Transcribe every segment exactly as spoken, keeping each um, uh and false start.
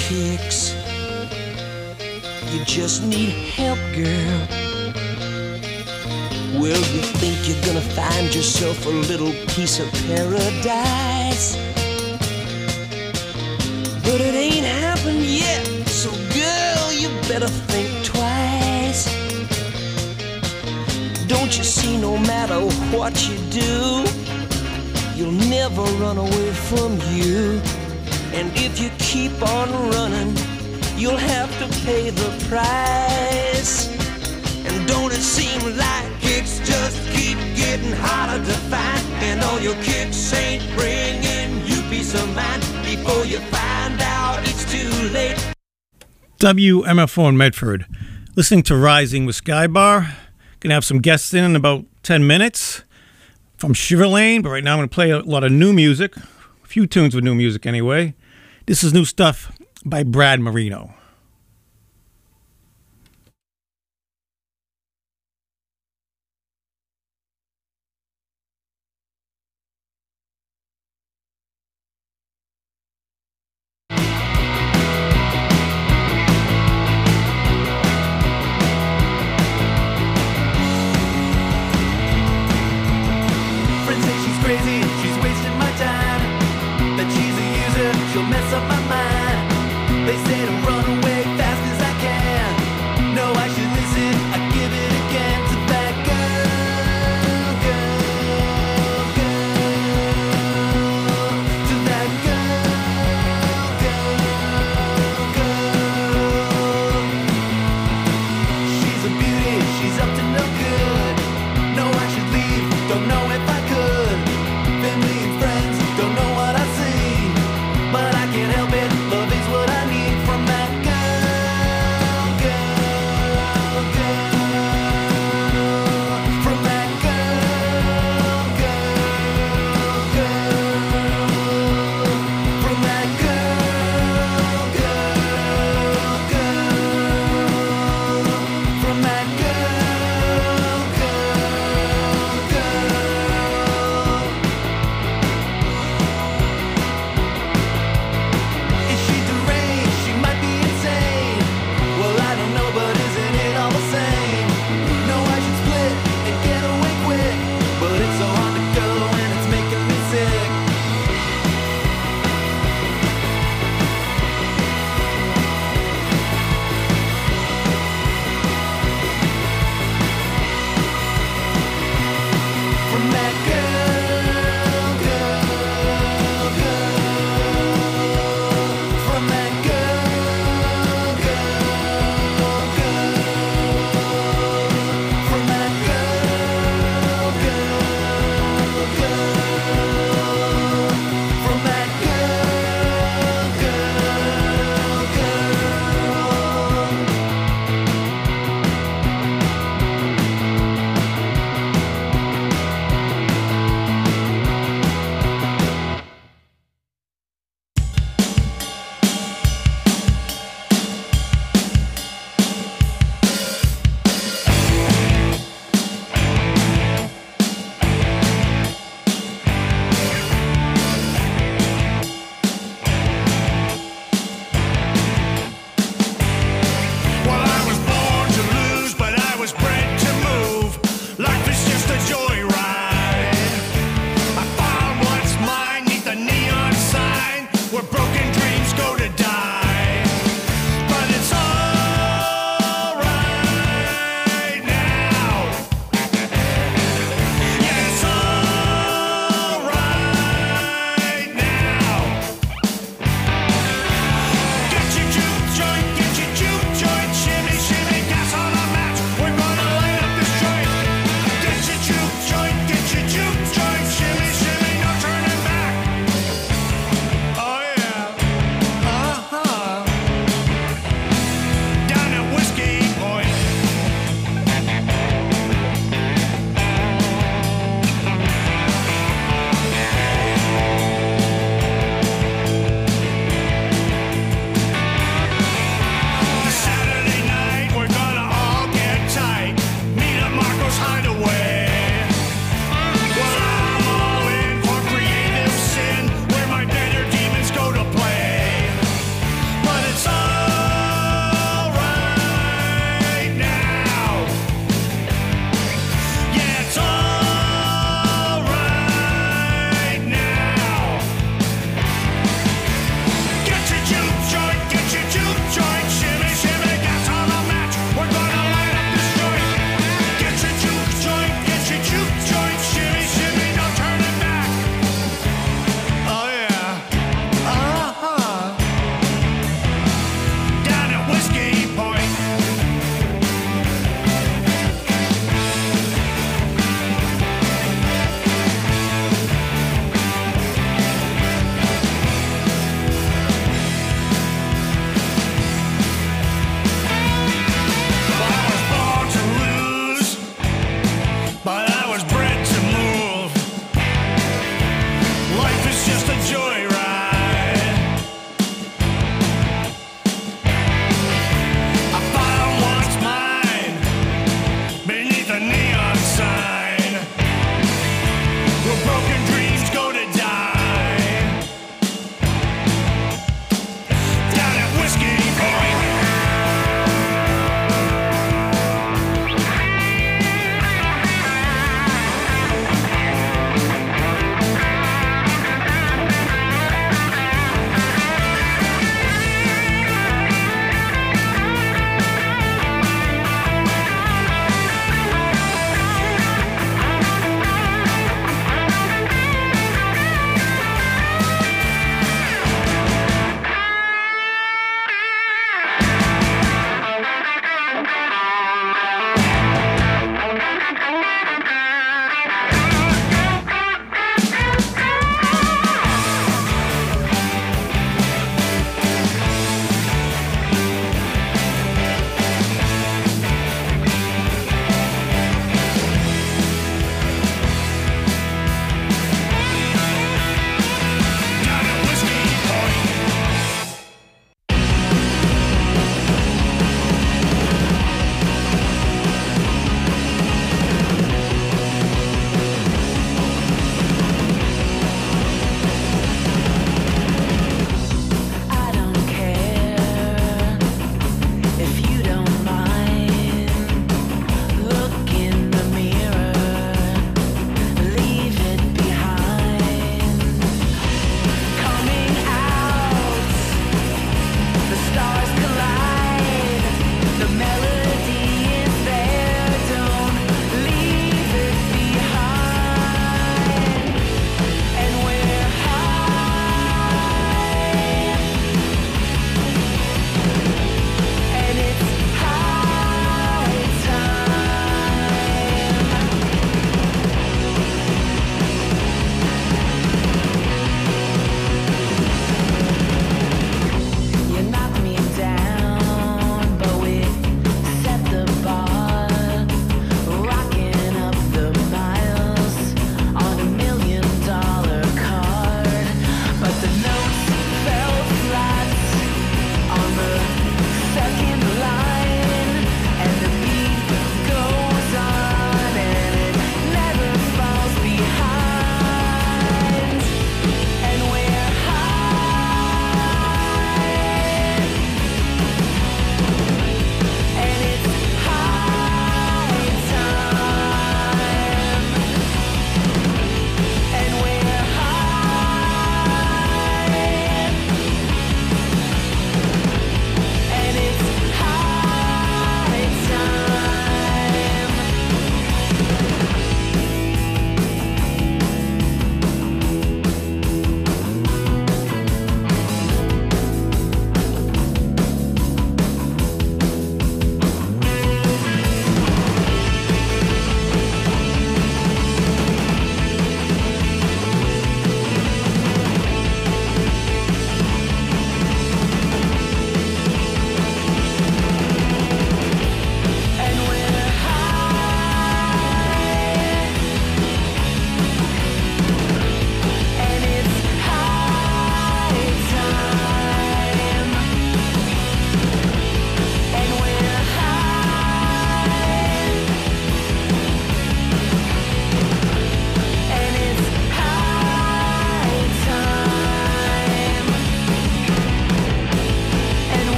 kicks. You just need help, girl. Well, you think you're gonna find yourself a little piece of paradise, but it ain't happened yet. So girl, you better think twice. Don't you see, no matter what you do, you'll never run away from you. And if you keep on running, you'll have to pay the price. And don't it seem like kicks just keep getting harder to find? And all your kicks ain't bringing you peace of mind. Before you find out it's too late. W M F O in Medford. Listening to Rising with Skybar. Gonna have some guests in in about ten minutes from Shiver Lane, but right now I'm gonna play a lot of new music. A few tunes with new music anyway. This is new stuff by Brad Marino. She'll mess up my mind. They say to run away.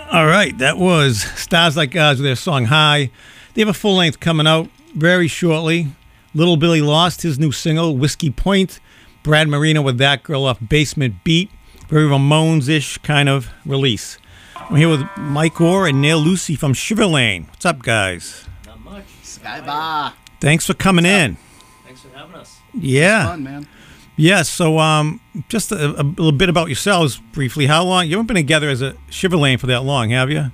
All right, that was Stars Like Us with their song High. They have a full length coming out very shortly. Little Billy lost his new single, Whiskey Point. Brad Marino with That Girl off Basement Beat. Very Ramones-ish kind of release. I'm here with Mike Orr and Neil Lucy from Shiver Lane. What's up, guys? Not much. Sky Bar. Thanks for coming in. Thanks for having us. Yeah. Fun, man. Yeah, so um, just a, a little bit about yourselves briefly. How long? You haven't been together as a Shiver Lane for that long, have you?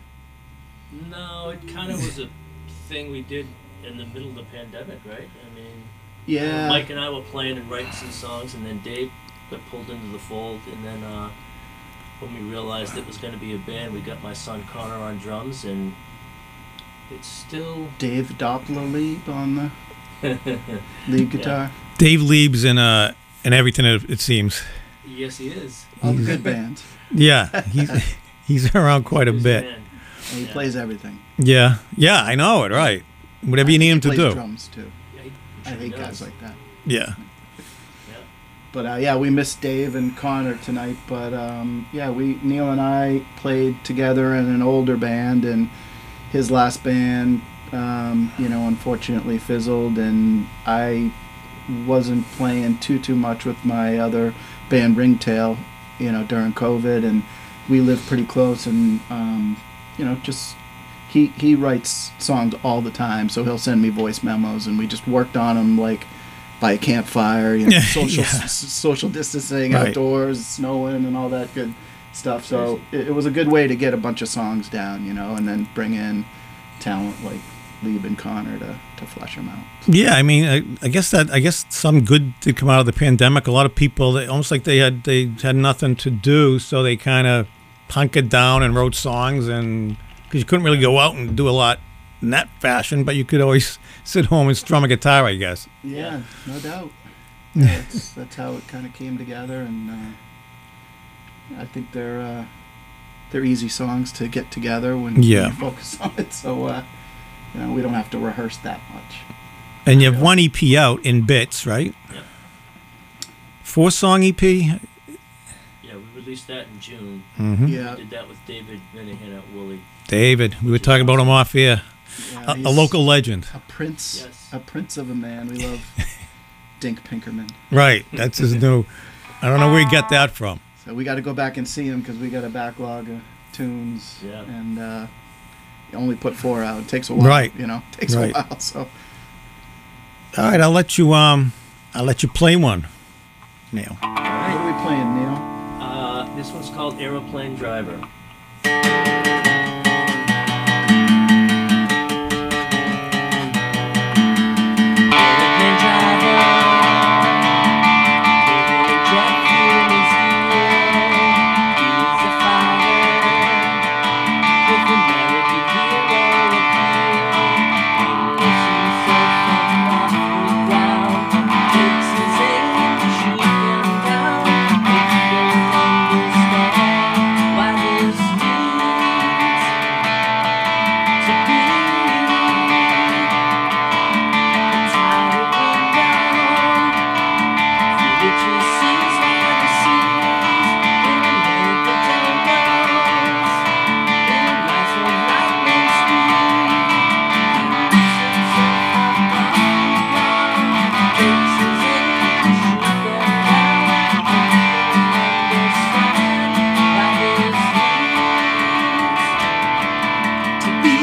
No, it kind of was a thing we did in the middle of the pandemic, right? I mean, Yeah. Mike and I were playing and writing some songs, and then Dave got pulled into the fold, and then uh, when we realized it was going to be a band, we got my son Connor on drums, and it's still... Dave Doppler lead on the lead guitar. Dave Lieb's in uh in everything, it, it seems. Yes, he is. All the good bands. Yeah, he's he's around quite a He's bit. man. And he Yeah. plays everything. Yeah, yeah, I know it. Right, whatever you need him He to plays do. drums too. Yeah, he I sure hate does. guys like that. Yeah, Yeah. But uh, yeah, we missed Dave and Connor tonight. But um, yeah, we Neil and I played together in an older band, and his last band, um, you know, unfortunately fizzled, and I wasn't playing too too much with my other band Ringtail, you know, during COVID, and we lived pretty close, and um, you know, just he he writes songs all the time, so he'll send me voice memos, and we just worked on them like by a campfire, you know, Yeah, social yeah. s- social distancing, Right. outdoors, snowing, and all that good stuff. So it, it was a good way to get a bunch of songs down, you know, and then bring in talent like Lieb and Connor to, to flesh them out. yeah. I mean, I, I guess that I guess some good did come out of the pandemic. A lot of people, they almost like they had they had nothing to do, so they kind of hunkered down and wrote songs, and because you couldn't really go out and do a lot in that fashion, but you could always sit home and strum a guitar, I guess. Yeah, no doubt. Yeah, that's, that's how it kind of came together, and uh, I think they're uh, they're easy songs to get together when, Yeah. when you focus on it. So uh, you know, we don't have to rehearse that much. And you have one E P out in bits, right? Yep. Four song E P. Yeah, we released that in June. Mm-hmm. Yeah, We did that with David Minahan at Woolly. David, we were talking about him off here. yeah A, a he's local legend. a prince, Yes. a prince of a man. We love Dink Pinkerman. Right. That's his new. I don't know where he got that from. So we got to go back and see him because we got a backlog of tunes, Yeah. and uh, you only put four out. It takes a while, Right. You know, it takes Right. a while. So All right, I'll let you. Um, I'll let you play one, Neil. what are we playing, Neil? Uh, this one's called Aeroplane Driver. Aeroplane driver, living jet fuel is here. He's a fighter with American hero appeal. Pushing himself from off the ground, takes his aim to shoot them down. If they understand why this means to be. To be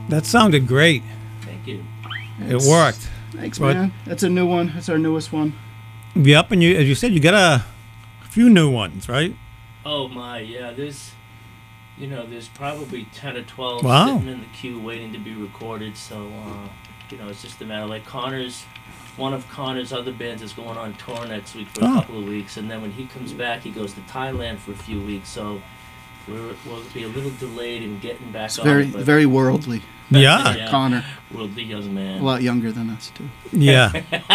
That sounded great. Thank you. It worked. Thanks, But- man. That's a new one. That's our newest one. Yep, and you, as you said, you got a few new ones, right? Oh my, yeah. There's, you know, there's probably ten or twelve Wow. sitting in the queue waiting to be recorded. So, uh, you know, it's just a matter. Like Connor's, one of Connor's other bands is going on tour next week for a Oh. couple of weeks, and then when he comes back, he goes to Thailand for a few weeks. So, we're, we'll be a little delayed in getting back It's on. very, it, but very worldly. Yeah, Yeah. Connor, we'll be young man. a lot younger than us too. yeah.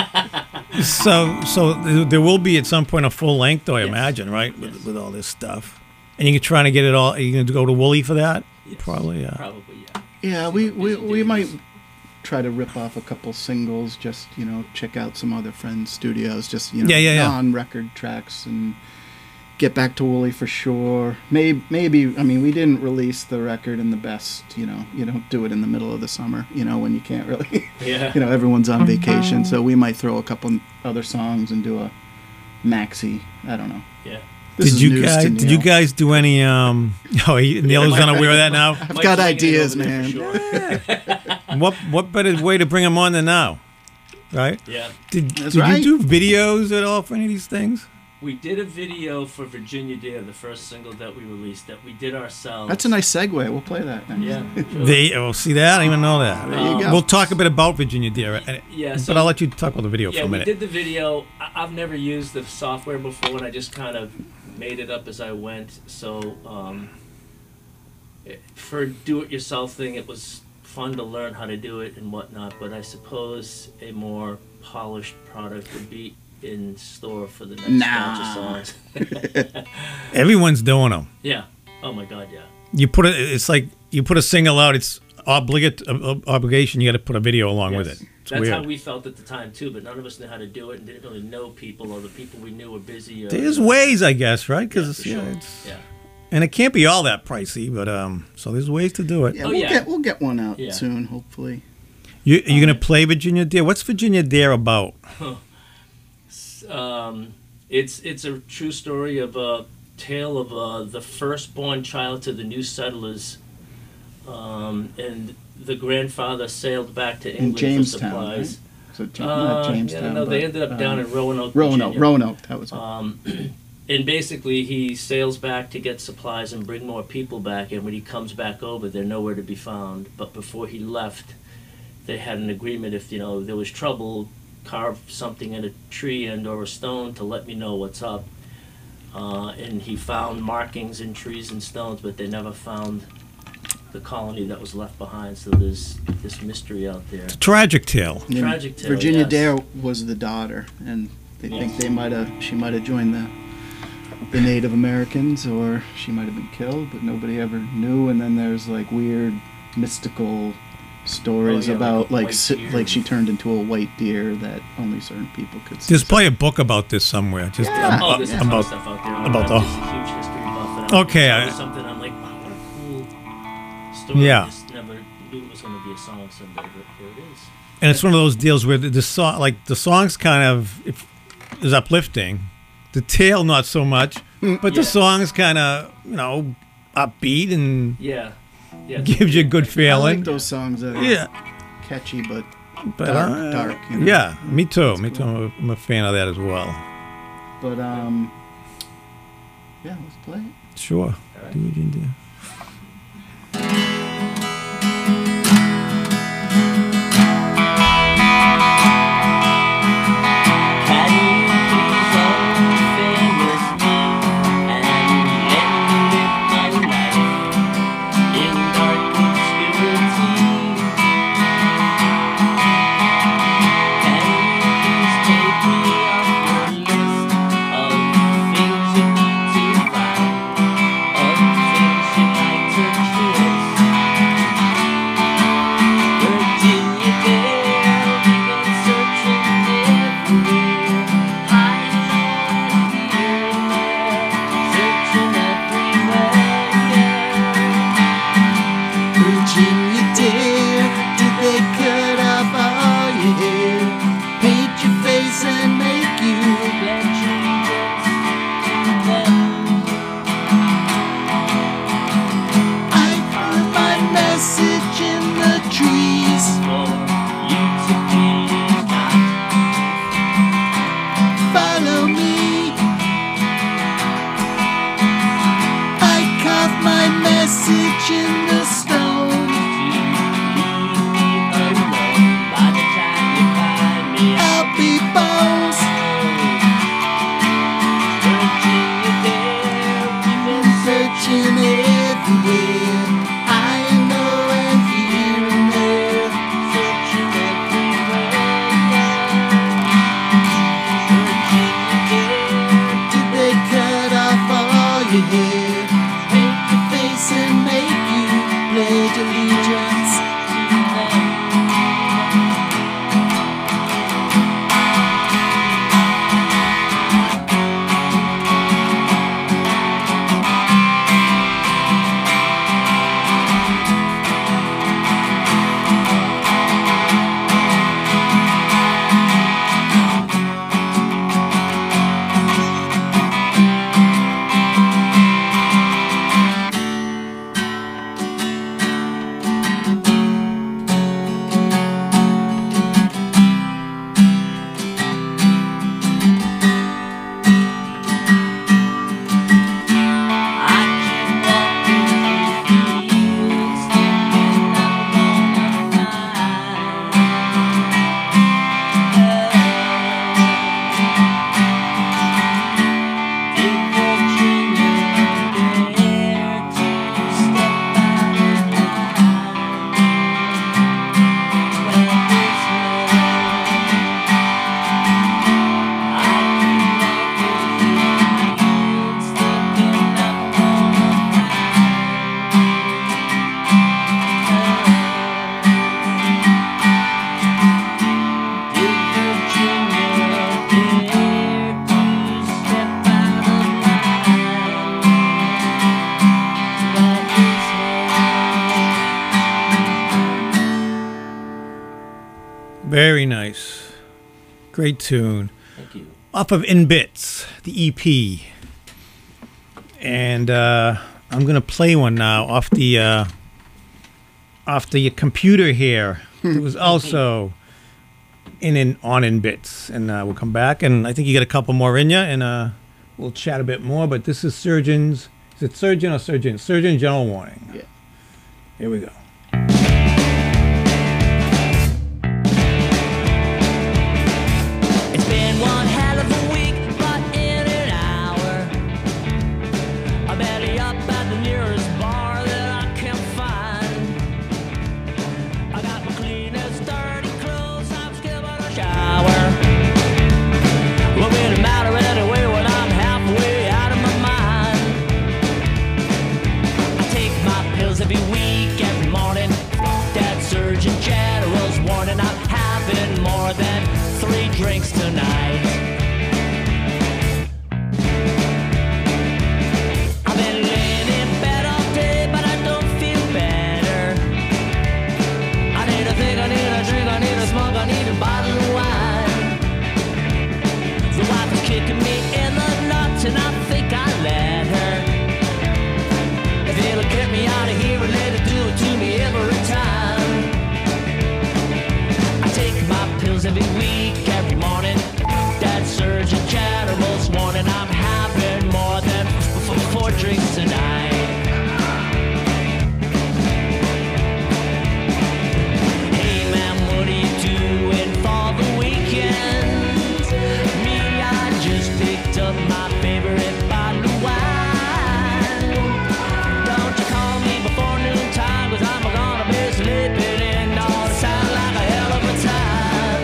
so, so th- there will be at some point a full length, though, I Yes. imagine, right, with, Yes. with all this stuff. And you're trying to get it all. Are you going to go to Wooly for that? Yes, Probably, yeah. Probably, yeah. Yeah, See we, what we, Busy we Dave might is. try to rip off a couple singles, just, you know, check out some other friends' studios, just, you know, Yeah, yeah, yeah. non-record tracks, and get back to Wooly for sure. Maybe, maybe, I mean, we didn't release the record in the best, you know, you don't do it in the middle of the summer, you know, when you can't really, Yeah. you know, everyone's on vacation, so we might throw a couple other songs and do a maxi, I don't know. Yeah. This Did is you news guys? to Did you Neil. guys do any? Um, oh, he- Neil is unaware of that now. I've Mike's got bringing it ideas, over there man. for sure. What what better way to bring him on than now, right? Yeah. Did, That's did right. you do videos at all for any of these things? We did a video for Virginia Dare, the first single that we released, that we did ourselves. That's a nice segue. We'll play that next. Yeah. sure. They oh, see that? I didn't even know that. There you Um, go. We'll talk a bit about Virginia Dare, and- Yeah, so- but I'll let you talk about the video yeah, for a we minute. did the video. I- I've never used the software before, and I just kind of made it up as I went. So um, it- for a do-it-yourself thing, it was fun to learn how to do it and whatnot. But I suppose a more polished product would be in store for the next Nah. batch of songs. Everyone's doing them. Yeah. Oh my God. Yeah. You put it. It's like you put a single out. It's obligate uh, obligation. You got to put a video along with Yes. it. It's That's weird. how we felt at the time too, but none of us knew how to do it and didn't really know people, or the people we knew were busy. Or, There's ways, I guess, right? Yeah, Because for yeah, sure. it's, Yeah. and it can't be all that pricey. But um, so there's ways to do it. Yeah, Oh, we'll yeah. get we'll get one out Yeah. soon, hopefully. You are you gonna play Virginia Dare? What's Virginia Dare about? Um, it's it's a true story of a tale of uh, the firstborn child to the new settlers, um, and the grandfather sailed back to In England for Jamestown, supplies. So Jam- Uh, not Jamestown. yeah, no, they but, ended up um, down in Roanoke, Roanoke. Virginia. Roanoke. That was it. Um, and basically, he sails back to get supplies and bring more people back. And when he comes back over, they're nowhere to be found. But before he left, they had an agreement: if you know there was trouble, carve something in a tree and or a stone to let me know what's up. Uh, and he found markings in trees and stones, but they never found the colony that was left behind. So there's this mystery out there. Tragic tale. And tragic tale, Virginia yes. Dare was the daughter, and they think Yes. they might have she might have joined the the Native Americans, or she might have been killed, but nobody ever knew. And then there's like weird mystical stories Oh, yeah, like about a like white si- deer. like she turned into a white deer that only certain people could see. There's probably a book about this somewhere. Just Yeah. Oh, about, there's a ton of about stuff out there. about I'm the- just a huge history buff. And I'm Okay, it's I- always something I'm like, wow, what a cool story. Yeah. I just never knew it was going to be a song someday, but here it is. and it's one of those deals where the, the song, like the song's kind of if, is uplifting, the tale not so much, but the Yeah. song's kind of you know upbeat and Yeah. Yeah. gives you a good I feeling. like those songs that are Yeah, catchy but but dark, uh, dark. You know? Yeah, me too. That's Me cool. too. I'm a, I'm a fan of that as well. But um, yeah, let's play it. Sure. All right. Do what you do. Can you please unfamous me and let me live my life in dark obscurity? Can you please take me off your list of things you need to find, of things you Very nice. Great tune. Thank you. Off of In Bits, the E P. And uh, I'm going to play one now off the uh, off the computer here. It was also in, in on In Bits. And uh, we'll come back. And I think you got a couple more in you. And uh, we'll chat a bit more. But this is Surgeon's. Is it Surgeon or Surgeon? Surgeon General Warning. Yeah. Here we go. It's been one hell of a week, but in an hour I'm barely up at the nearest bar that I can find. I got my cleanest dirty clothes, I'm skipping a shower. What will it matter anyway when I'm halfway out of my mind? I take my pills every week, every morning. That Surgeon General's warning I'm having more than three drinks tonight. I've been laying in bed all day, but I don't feel better. I need a thing, I need a drink, I need a smoke, I need a bottle of wine. The wife is kicking me in the nuts, and I think I let her. If it'll get me out of here and let it do it to me every time. I take my pills every week, every morning. That Surgeon General's warning I'm having more than f- f- four drinks tonight. Hey man, what are you doing for the weekend? Me, I just picked up my favorite bottle of wine. Don't you call me before noontime, cause I'm gonna be sleeping in all the sound like a hell of a time.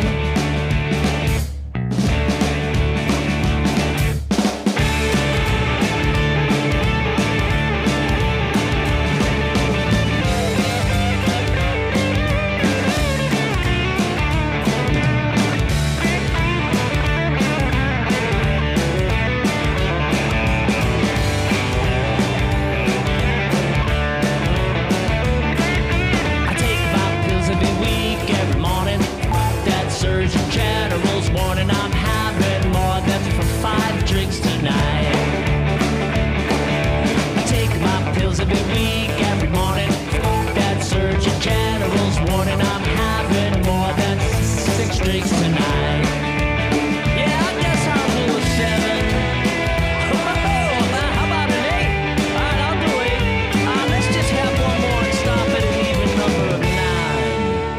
I take my pills every week, every morning. That Surgeon General's warning I'm having more than for five drinks tonight. I take my pills every week, every morning. That Surgeon General's warning I'm having more than six drinks tonight. Yeah, I guess I'll do a seven. Oh, how about an eight? All right, I'll do eight. Uh, let's just have one more and stop at an even number of nine.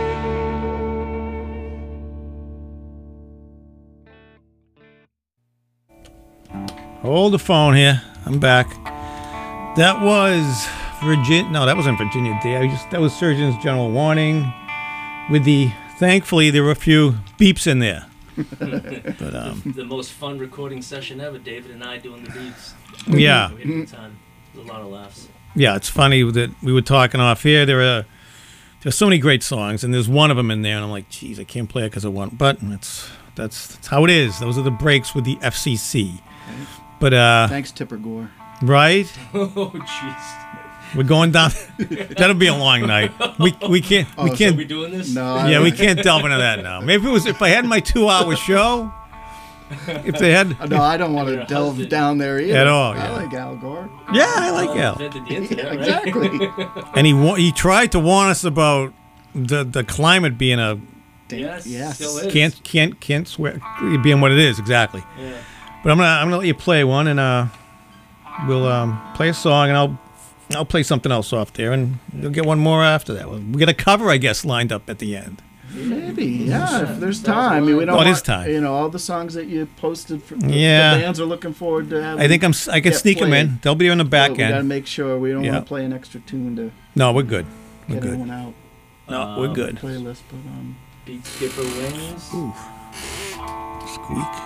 Hold the phone here. I'm back. That was Virginia. No, that wasn't Virginia Day. I just that was Surgeon's General Warning. With the thankfully there were a few beeps in there. But um, The most fun recording session ever, David and I doing the beats. yeah, We had a good time. There's a lot of laughs. yeah. It's funny that we were talking off here. There are there's so many great songs, and there's one of them in there, and I'm like, geez, I can't play it because of one. But that's that's that's how it is. Those are the breaks with the F C C. But uh, Thanks, Tipper Gore. right. Oh, jeez. We're going down. That'll be a long night. We we can't we Oh, so can't. Are we doing this? No, I yeah, we like- can't delve into that now. Maybe it was if I had my two-hour show. If they had, No, I don't want Your to delve husband. down there either. At all, I yeah. like Al Gore. yeah, I like Oh, Al. invented the internet, Yeah, right? exactly. And he wa- he tried to warn us about the the climate being a Yes, Yes. still is. can't can't can't swear being what it is exactly. Yeah. But I'm gonna I'm gonna let you play one, and uh, we'll um, play a song, and I'll I'll play something else off there, and you'll get one more after that. We get a cover, I guess, lined up at the end. Maybe, yeah, if there's time. I mean, we don't Oh, it is want, time. You know, all the songs that you posted for Yeah. the bands are looking forward to having. I think I'm s- I can get sneak them played. in. They'll be in the back But we got to end. make sure we don't Yeah. want to play an extra tune to No, we're good. We're get good. anyone out No, we're Um, good. playlist. But um, Beat Skipper Wings. Squeak.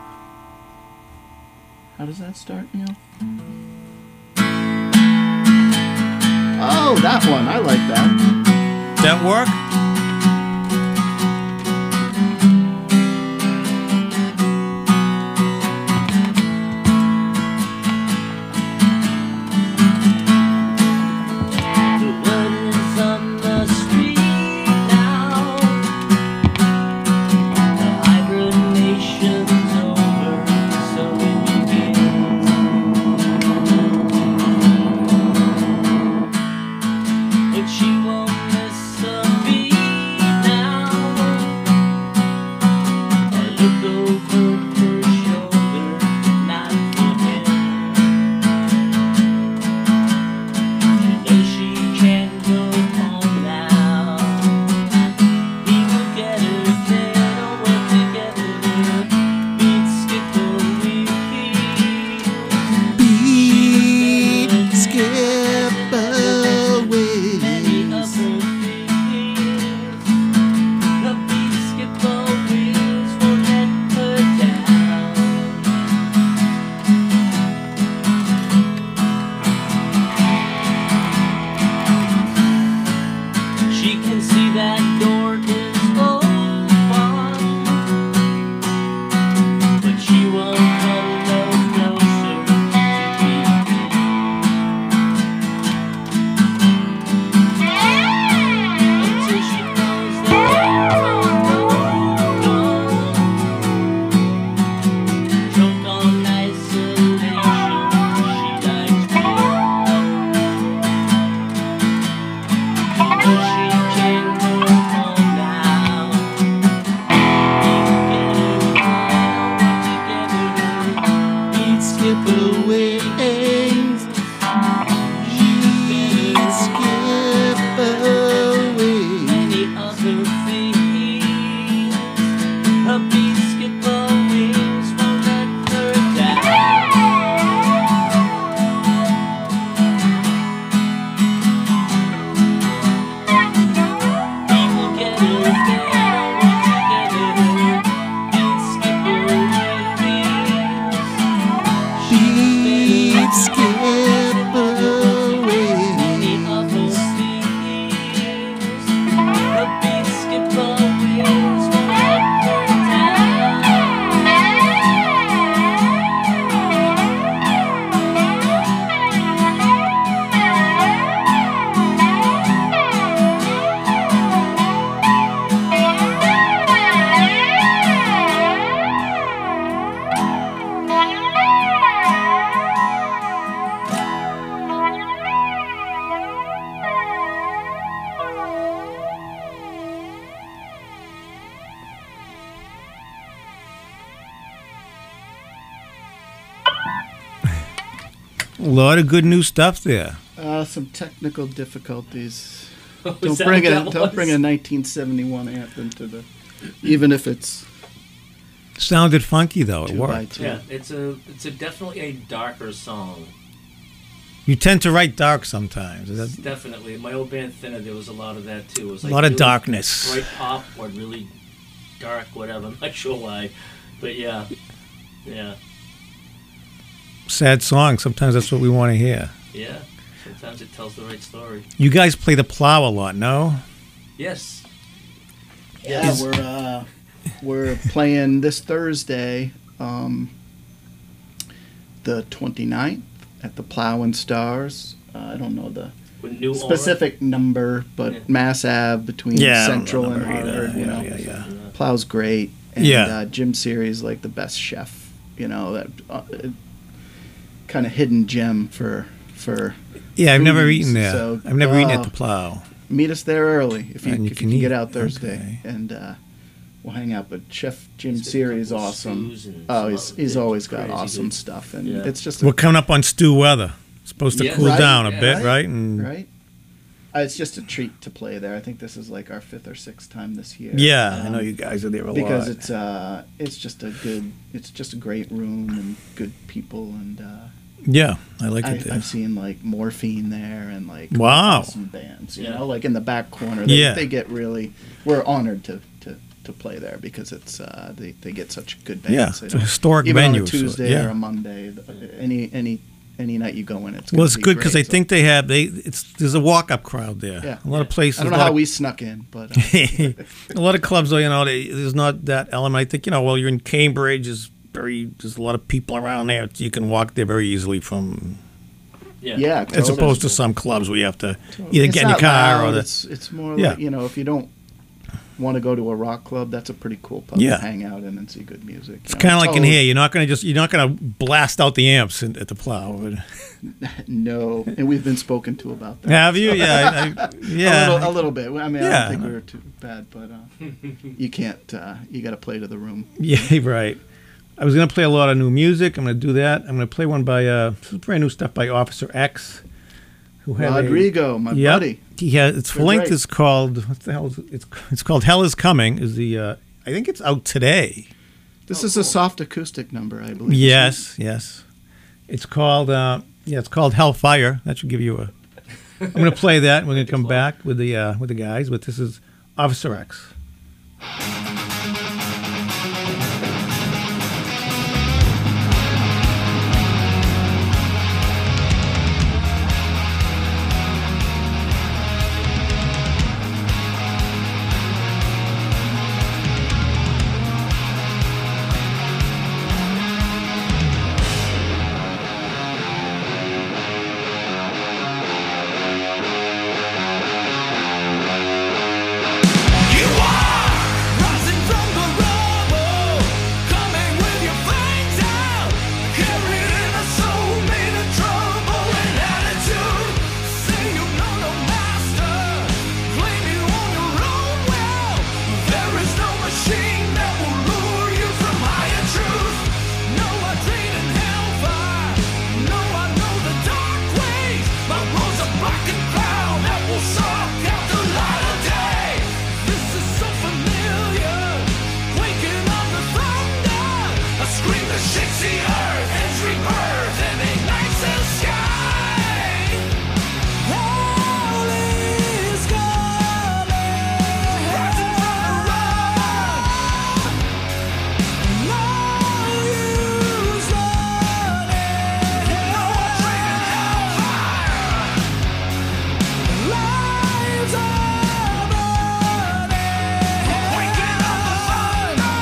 how does that start, Neil? Oh, that one. I like that. That work? The wood is on the street now. look over her shoulder, not for him. She knows she can't go home now. He will get her, they'll work together. Beat, skip, away, Beat, skip away. many other things. The beat, skip, always won't let her down. She can see that door is open, but she won't come no closer to me. Until she knows that there are no drunk on isolation, she likes me. But she can't go home now. Beat, skip, away. Beat, skip away. Many other things. A beat, skip, always won't let her down. People get her, they all work together. Beat, skip, away. Beat, skip away. Many other things. A beat, skip, always won't let her A lot of good new stuff there. Uh, some technical difficulties. Was Don't that bring what a that don't was? bring a nineteen seventy-one anthem to the, even if it's Sounded funky though. It two by worked. two. Yeah, it's a it's a definitely a darker song. You tend to write dark sometimes. Is that- Definitely, my old band Thinner, there was a lot of that too. It was a like lot of really darkness. bright pop or really dark, whatever. I'm not sure why, but yeah, yeah, Sad song. Sometimes that's what we want to hear. yeah. Sometimes it tells the right story. You guys play the plow a lot, no? Yes. Yeah, we're uh, we're playing this Thursday, um, the twenty-ninth at the Plow and Stars. Uh, I don't know the With New Aura. specific number, but Yeah. Mass Ave between Yeah, I don't Central and remember either. Harvard. You Yeah, know, yeah, yeah. Plow's great. And, Yeah. Uh, Jim Series like the best chef. You know that uh, kind of hidden gem for for. Yeah, I've never Foodies, eaten there. so, I've never eaten uh, at the plow. Meet us there early if you And you if can you can eat. get out Thursday, Okay. and uh, we'll hang out. But Chef Jim He's got a Series couple of awesome. stews and Oh, some he's other he's good- always got crazy awesome good- stuff, and Yeah. it's just a, We're coming up on stew weather. It's supposed to Yeah. cool Right, down a yeah. bit, Right, right? And right. Uh, it's just a treat to play there. I think this is like our fifth or sixth time this year. yeah, I Um, know you guys are there a because lot. it's uh it's just a good it's just a great room and good people, and uh, Yeah, I like I, it there. I've seen like Morphine there and like Wow. awesome bands, you Yeah. know, like in the back corner. They, Yeah. they get really. We're honored to, to, to play there because it's uh, they, they get such good bands. Yeah, They it's a don't- historic even venue, on a so, Tuesday yeah. or a Monday. the- Any any any night you go in, it's Well, gonna it's be good because great, I so- think they have they. It's there's a walk up crowd there. Yeah. A lot of places. I don't a know lot how of- we snuck in, but uh, a lot of clubs, though, you know, they, there's not that element. I think, you know, well, you're in Cambridge, is very, there's a lot of people around there. You can walk there very easily from, Yeah. yeah, as totally. opposed to some clubs where you have to either It's get in your not car loud, or the. it's it's more Yeah. like, you know, if you don't want to go to a rock club, that's a pretty cool pub Yeah. to hang out in and see good music. It's kind of like in here. You're not going to just you're not going to blast out the amps in, at the Plow. No, and we've been spoken to about that. Have you? Yeah, I, I, yeah. A little, a little bit. I mean, I Yeah. don't think we were too bad, but uh, you can't. Uh, you got to play to the room. Yeah, right. I was going to play a lot of new music. I'm going to do that. I'm going to play one by uh, this is brand new stuff by Officer X, who had a- Rodrigo, my Yep. buddy. He has it's They're length great. is called what the hell is it? It's it's called Hell Is Coming. Is the uh, I think it's out today. This is a soft acoustic number, I believe. Yes, yes. It's called uh, yeah, it's called Hellfire. That should give you a. I'm going to play that. And we're going to come back with the uh, with the guys. But this is Officer X. You are rising from the rubble, coming with your fangs out, carrying a soul made of trouble and attitude. Say you know no master, claim you on your own. Well, there is no machine that will lure you from higher truth. No, I train in hellfire. No, I know the dark ways. My rules are black and brown that will suck out the light of day. This is so familiar, waking on the thunder, a scream that shakes the earth, ends rebirth, and ignites the sky. Hell is coming, rising from the run. No use running. You know I'm training hellfire. Lives are burning, waking up the thunder.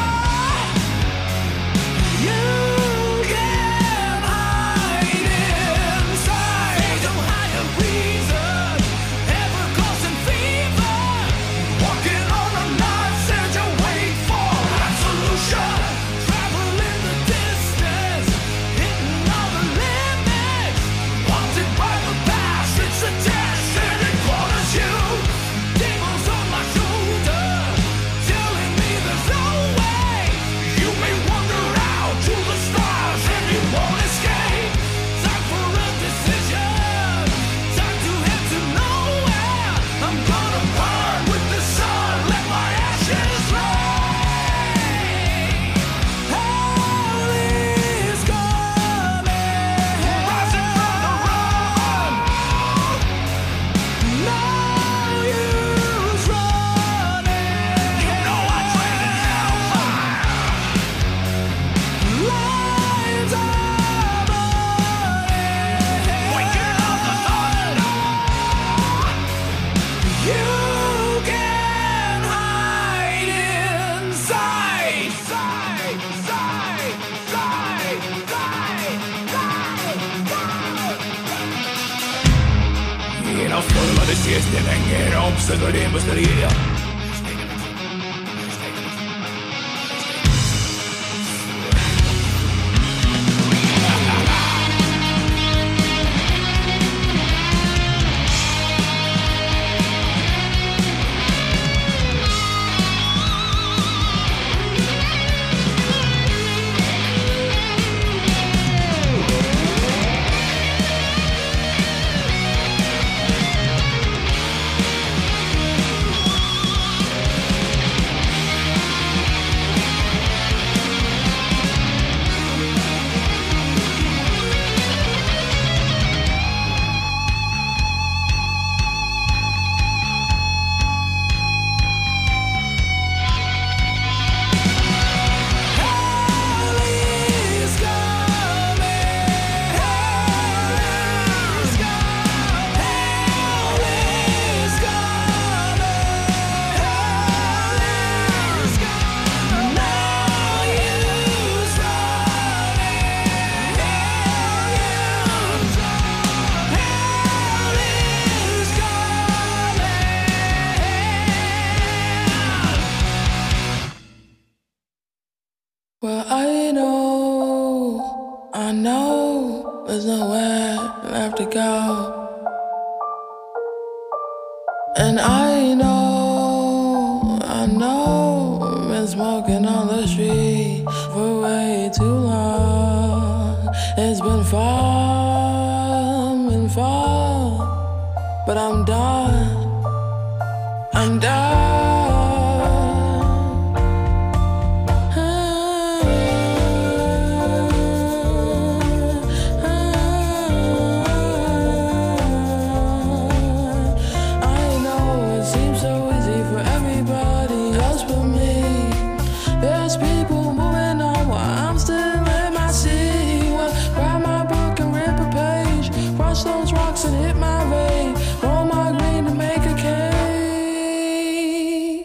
You can hide inside. There's no higher reason, ever causing fever. Walking on a knife's edge, you wait for absolution. Traveling the distance, hitting all the limits. Haunted by the past, it's a test and it corners you. Demons on my shoulder, telling me there's no way. You may wander out to the stars and you won't escape. Time for a decision, time to head to nowhere. I'm gonna burn with the sun, let my ashes rain. Hell is coming, rising from the run. No use running. You know I train in hellfire. Lives are burning, waking up the thunder. You can hide inside. Side, side, side, side, side. I en forma de sieste längre omsöker det mysteriet. You Well, I know, I know there's nowhere left to go. And I know, I know, I've been smoking on the street for way too long. It's been far, been far, but I'm done, I'm done. Those rocks and hit my vein. Roll my green to make a cake.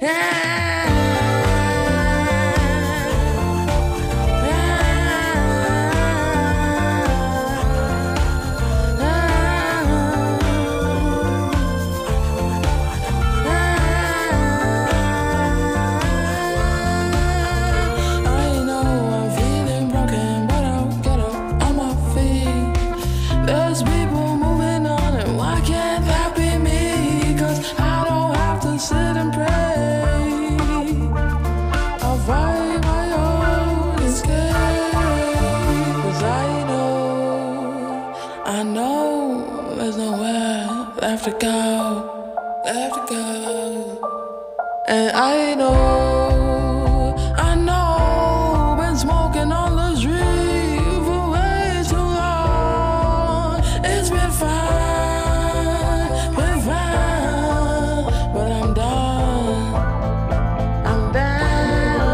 I know I'm feeling broken, but I'll get up on my feet. There's people moving on, and why can't that be me? 'Cause I don't have to sit and pray. I'll find my own escape. 'Cause I know, I know there's nowhere left to go, left to go. And I know, I know, been smoking on the street for way too long. It's been fine, been fine, but I'm done, I'm done.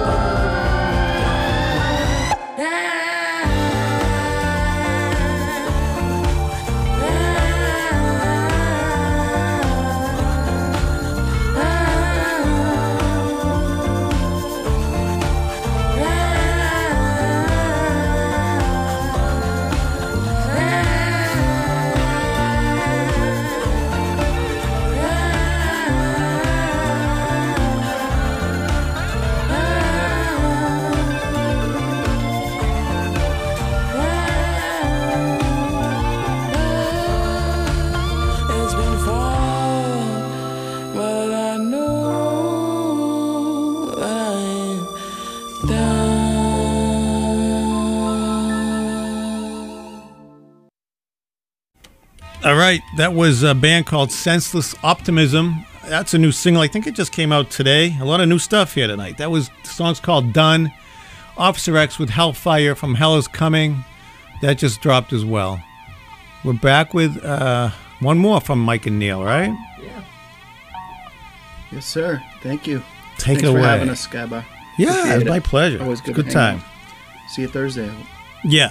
It's been far, but I know that I ain't done. All right, that was a band called Senseless Optimism. That's a new single. I think it just came out today. A lot of new stuff here tonight. That was, the song's called Done. Officer X with Hellfire from Hell Is Coming. That just dropped as well. We're back with uh, one more from Mike and Neil, right? Yeah. Yes, sir. Thank you. Take Thanks it for away. having us, Skybar. Yeah, Appreciate it's my it. pleasure. Always It's a good. good to hang time. out. See you Thursday. Yeah.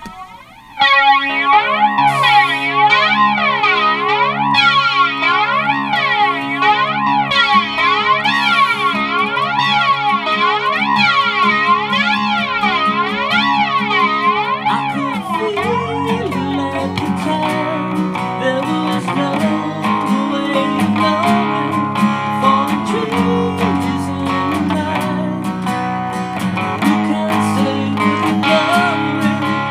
I could feel it at the time. There was no way of knowing. Falling trees in the night. You can't say we're boring.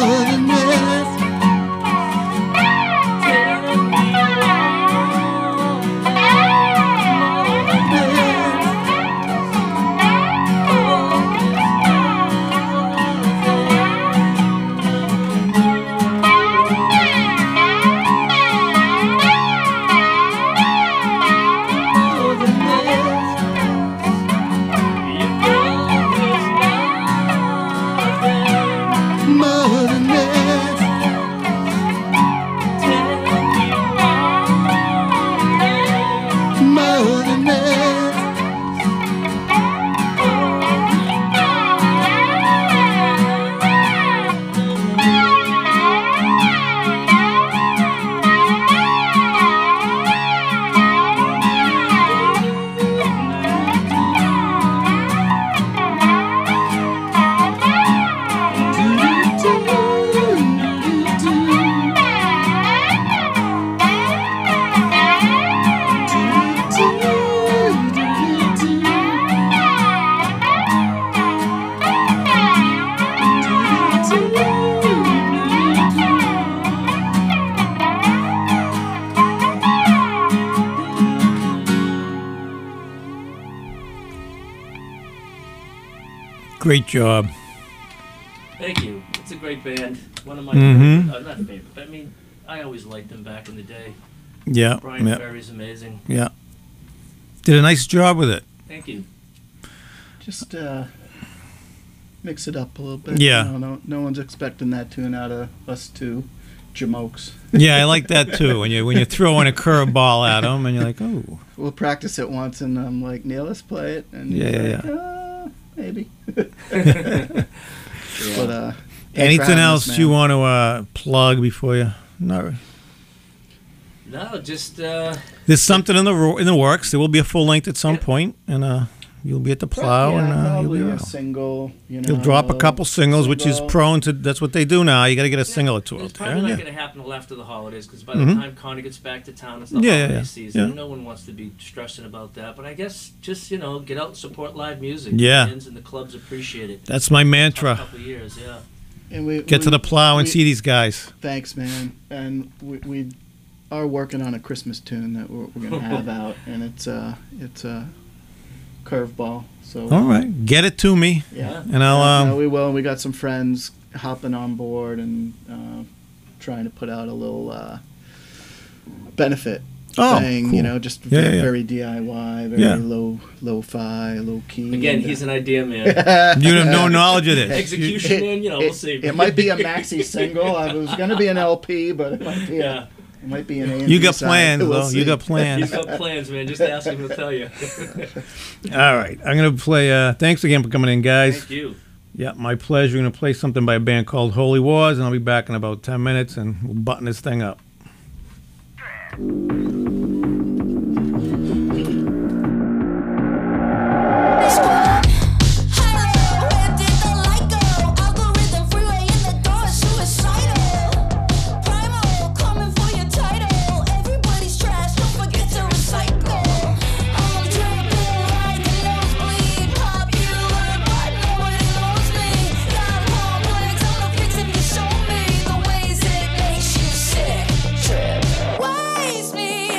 Great job. Thank you. It's a great band. One of my Mhm. favorite, uh, not favorite, but I mean, I always liked them back in the day. Yeah. Brian yeah. Ferry's amazing. Yeah. Did a nice job with it. Thank you. Just uh, mix it up a little bit. Yeah. You know, no, no one's expecting that tune out of us two jamokes. Yeah, I like that too. When you when you throw in a curveball at them and you're like, oh. We'll practice it once, and I'm like, Neil, let's play it. And Yeah, he's yeah, like, yeah. Uh, maybe. But uh, thanks for Anything having else us, you man. want to uh, plug before you? No. No, just uh, There's something in the ro- in the works. There will be a full length at some Yeah. point, and uh, you'll be at the plow, yeah, and uh, you'll probably be a around. single. You know, You'll drop a couple singles, which is single. prone to. That's what they do now. You got to get a single or two it's out there. probably not Yeah. going to happen until after the holidays because by the Mhm. time Connie gets back to town, it's the Yeah, yeah, holiday yeah. season. Yeah. No one wants to be stressing about that. But I guess just you know, get out and support live music. Yeah. The bands and the clubs appreciate it. That's my A mantra. couple of years, yeah. And we, Get we, to the plow and we- see these guys. Thanks, man. And we, we are working on a Christmas tune that we're, we're gonna have out, and it's uh it's a curveball. So All right, get it to me, yeah, and I'll Yeah, um. no, we will. And we got some friends hopping on board and uh, trying to put out a little uh, benefit Oh, thing. cool. You know, just Yeah, very, yeah. very D I Y, very Yeah. low lo-fi, low key. Again, and, he's uh, an idea man. You have no knowledge of this. Execution man, you know, we'll it, see. it might be a maxi single. I was gonna be an L P, but it might be Yeah. a, it might be an A and You B got side. plans, We'll though. see. You got plans. He's got plans, man. Just ask him, he'll tell you. All right, I'm gonna play. Uh, thanks again for coming in, guys. Thank you. Yeah, my pleasure. I'm gonna play something by a band called Holy Wars, and I'll be back in about ten minutes, and we'll button this thing up. Where did the light go? Algorithm freeway in the door, suicidal. Primal coming for your title. Everybody's trash, don't forget to recycle. I'm dripping like a nosebleed, popular, but nobody knows me. Got complex, I'ma fix if you show me the ways it makes you sick. Trip. Waste me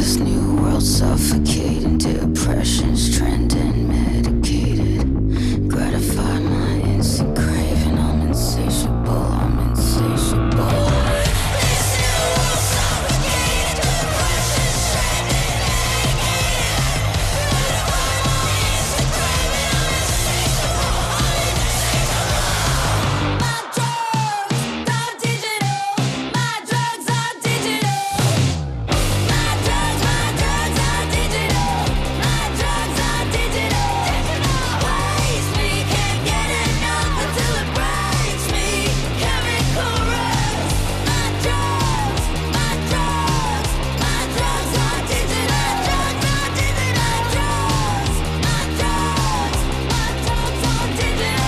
this new world suffocating, depression's trending, medicated. Gratify my instant craving, I'm insatiable, I'm insatiable. This new world suffocating, depression's trending, medicated. Gratify my instant craving, I'm insatiable, I'm insatiable. My drugs are digital, my drugs are digital. My drugs, my drugs are digital. My drugs are digital. Waste me, can't get enough until it breaks me. Chemical rush. My drugs, my drugs, my drugs are digital. Drugs are digital. Drugs, my drugs, my drugs are digital.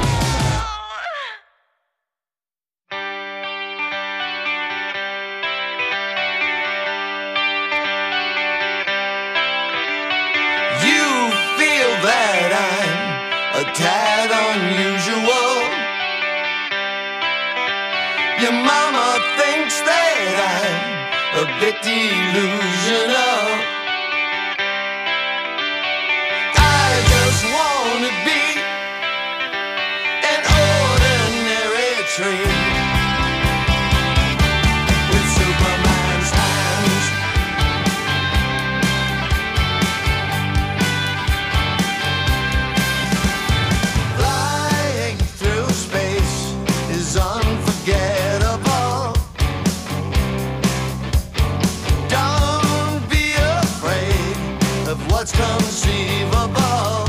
You feel that I'm a tad unusual. Your mama thinks that I'm a bit delusional. I just wanna be an ordinary tree with Superman's hands. Flying through space is unforgettable. Don't be afraid of what's conceivable.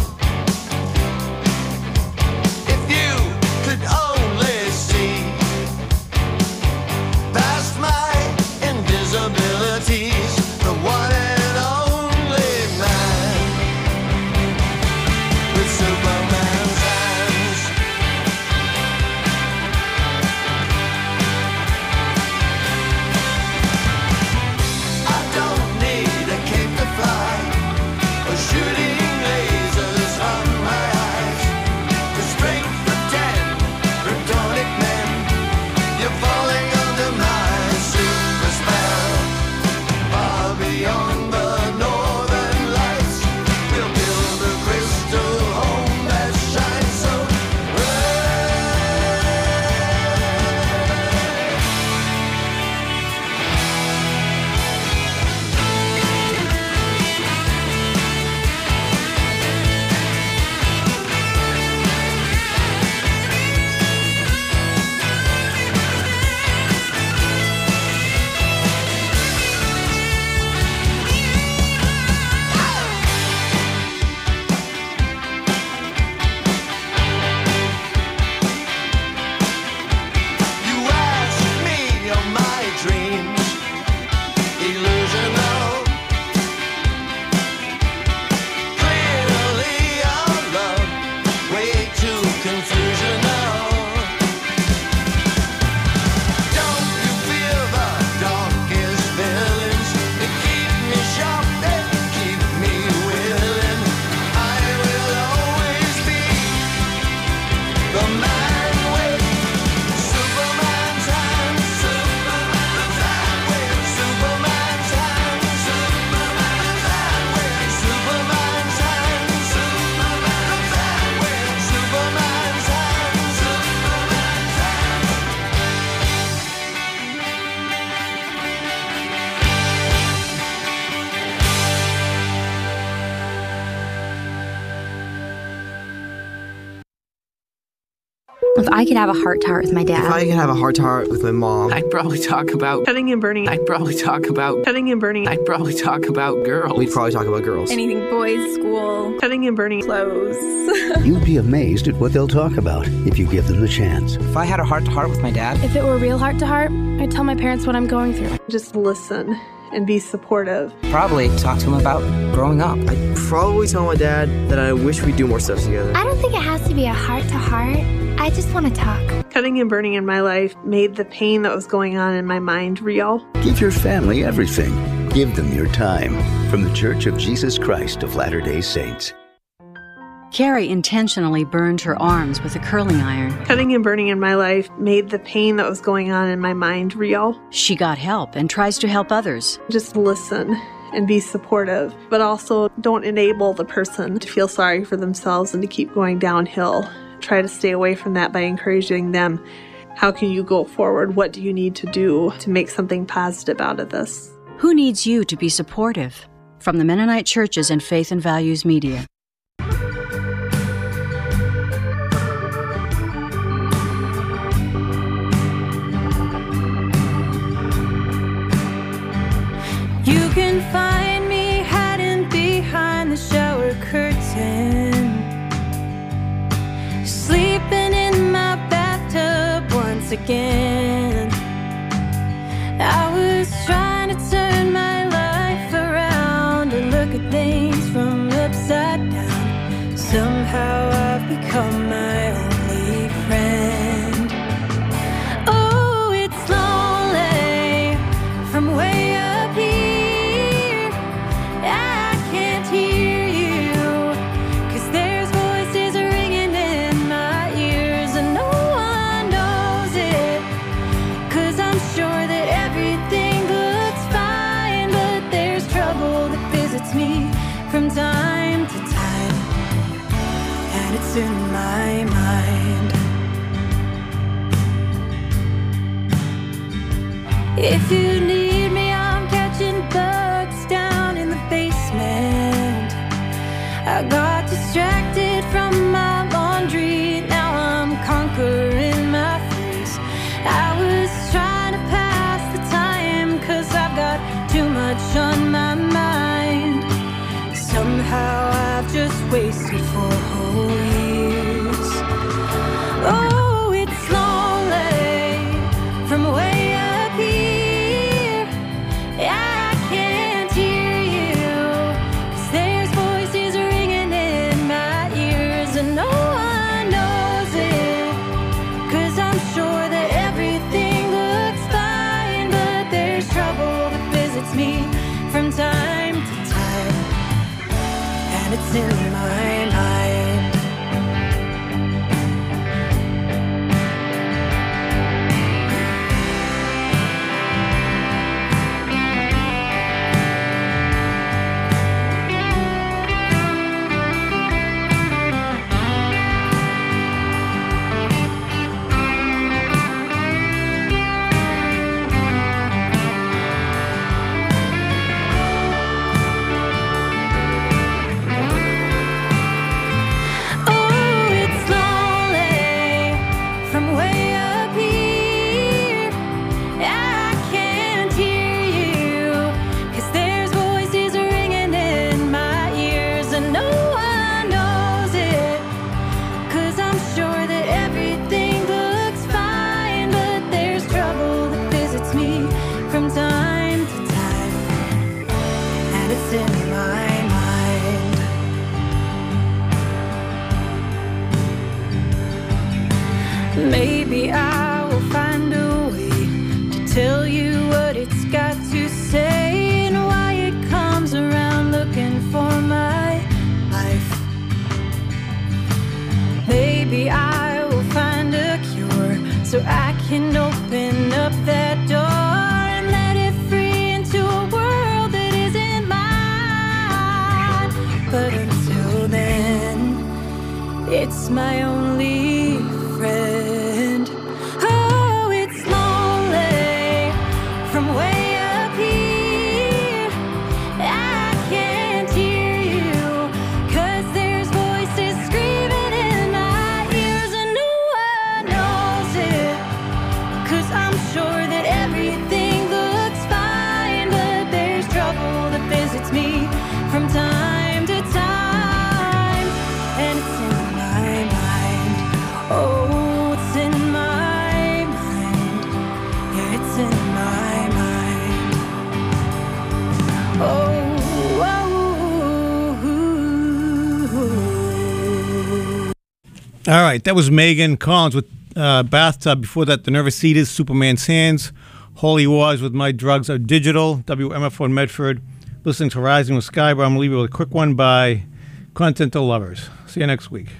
If you could only see past my invisibilities, the one and only man with Superman's hands. I don't need a cape to fly or shooting lasers from my eyes. The strength of ten kryptonic men. You're falling under my super spell. Far beyond the northern lights, we'll build a crystal home that shines so bright. You ask me of my dreams, illusional. Clearly our love, way too confusional. Don't you feel the darkest villains? They keep me sharp, they keep me willing. I will always be the man with Superman's hands. Superman's hand with Superman's hands. Superman's hand with Superman's hands. Superman's hand with Superman's hands. Superman's hands. If I could have a heart to heart with my If I dad, could have a heart to heart with my mom, I'd probably talk about Cutting and burning. I'd probably talk about Cutting and burning. I'd probably talk about girls. we'd probably talk about girls. Anything boys, school, Cutting and burning. clothes. You'd be amazed at what they'll talk about if you give them the chance. If I had a heart to heart with my dad, if it were real heart to heart, I'd tell my parents what I'm going through. Just listen and be supportive. probably talk to him about growing up. I'd probably tell my dad that I wish we'd do more stuff together. I don't think it has to be a heart to heart. I just want to talk. Cutting and burning in my life made the pain that was going on in my mind real. Give your family everything. Give them your time. From the Church of Jesus Christ of Latter-day Saints. Carrie intentionally burned her arms with a curling iron. Cutting and burning in my life made the pain that was going on in my mind real. She got help and tries to help others. Just listen and be supportive, but also don't enable the person to feel sorry for themselves and to keep going downhill. Try to stay away from that by encouraging them. How can you go forward? What do you need to do to make something positive out of this? Who needs you to be supportive? From the Mennonite Churches and Faith and Values Media. You can find me hiding behind the shower curtain, sleeping in my bathtub once again. I was trying to turn my life around and look at things from upside down. Somehow I've become my only friend. Oh, it's lonely from way up here. I can't hear you, 'cause there's voices ringing in my ears, and no one knows it, 'cause I'm sure that everything looks fine, but there's trouble that visits me from time to time, and it's in my mind. If you need me, I'm catching bugs down in the basement. I got distracted from my laundry, now I'm conquering my fears. I was trying to pass the time, 'cause I've got too much on my mind. Somehow I've just wasted four whole years. Oh, it's lonely from way up here. I can't hear you, 'cause there's voices ringing in my ears, and no one knows it, 'cause I'm sure that everything looks fine, but there's trouble that visits me from time to time, and it's in my mind. Oh, it's lonely from way up here. I can't hear you, 'cause there's voices ringing in my ears, and no one knows it, 'cause I'm sure that everything looks fine, but there's trouble that visits me from time to time, and it's in my mind. Maybe I will find a way to tell you what it's got to say and why it comes around looking for my life. Maybe I will find a cure so I can open up that door and let it free into a world that isn't mine. But until then, it's my only friend. Oh, it's lonely from way up here. I can't hear you, 'cause there's voices screaming in my ears, and no one knows it, 'cause I'm sure that everything looks fine, but there's trouble that visits me from time to time, and it's in my mind. Oh, it's in my mind. Yeah, it's in my mind. Oh, All right, that was Megan Collins with uh, Bathtub. Before that, The Nervous Eaters, Superman's Hands, Holy Wars with My Drugs Are Digital, W M F one Medford. Listening to Rising with Skybar. I'm going to leave you with a quick one by Continental Lovers. See you next week.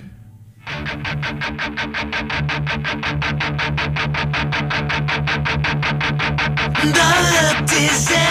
The desert